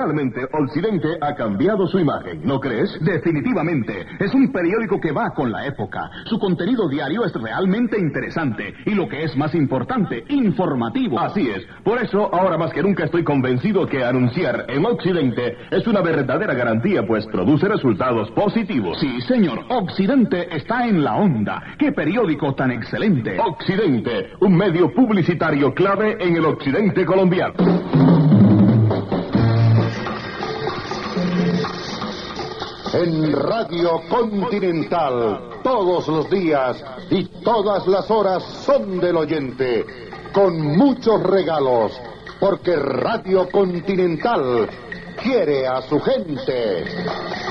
Realmente, Occidente ha cambiado su imagen, ¿no crees? Definitivamente. Es un periódico que va con la época. Su contenido diario es realmente interesante. Y lo que es más importante, informativo. Así es. Por eso, ahora más que nunca estoy convencido que anunciar en Occidente es una verdadera garantía, pues produce resultados positivos. Sí, señor. Occidente está en la onda. ¡Qué periódico tan excelente! Occidente, un medio publicitario clave en el occidente colombiano. En Radio Continental, todos los días y todas las horas son del oyente, con muchos regalos, porque Radio Continental quiere a su gente.